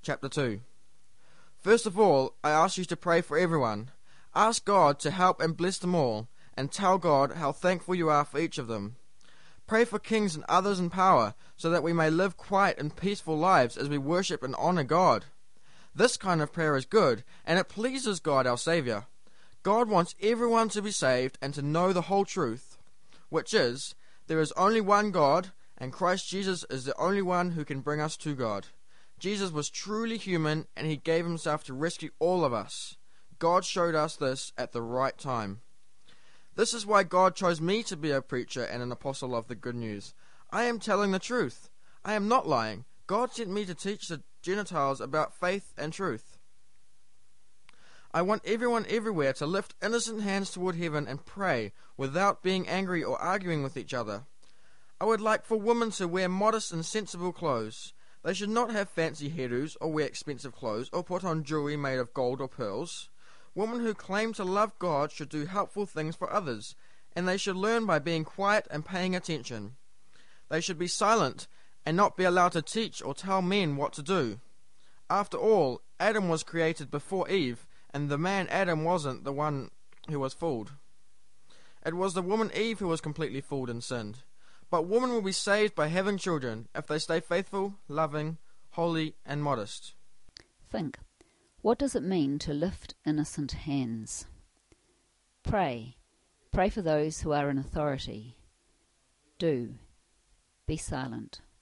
chapter 2. First of all, I ask you to pray for everyone. Ask God to help and bless them all, and tell God how thankful you are for each of them. Pray for kings and others in power, so that we may live quiet and peaceful lives as we worship and honor God. This kind of prayer is good, and it pleases God our Saviour. God wants everyone to be saved and to know the whole truth, which is, there is only one God, and Christ Jesus is the only one who can bring us to God. Jesus was truly human, and he gave himself to rescue all of us. God showed us this at the right time. This is why God chose me to be a preacher and an apostle of the good news. I am telling the truth. I am not lying. God sent me to teach the Gentiles about faith and truth. I want everyone everywhere to lift innocent hands toward heaven and pray without being angry or arguing with each other. I would like for women to wear modest and sensible clothes. They should not have fancy hairdos or wear expensive clothes or put on jewelry made of gold or pearls. Women who claim to love God should do helpful things for others, and they should learn by being quiet and paying attention. They should be silent and not be allowed to teach or tell men what to do. After all, Adam was created before Eve, and the man Adam wasn't the one who was fooled. It was the woman Eve who was completely fooled and sinned. But women will be saved by having children if they stay faithful, loving, holy, and modest. Think. What does it mean to lift innocent hands? Pray. Pray for those who are in authority. Do. Be silent.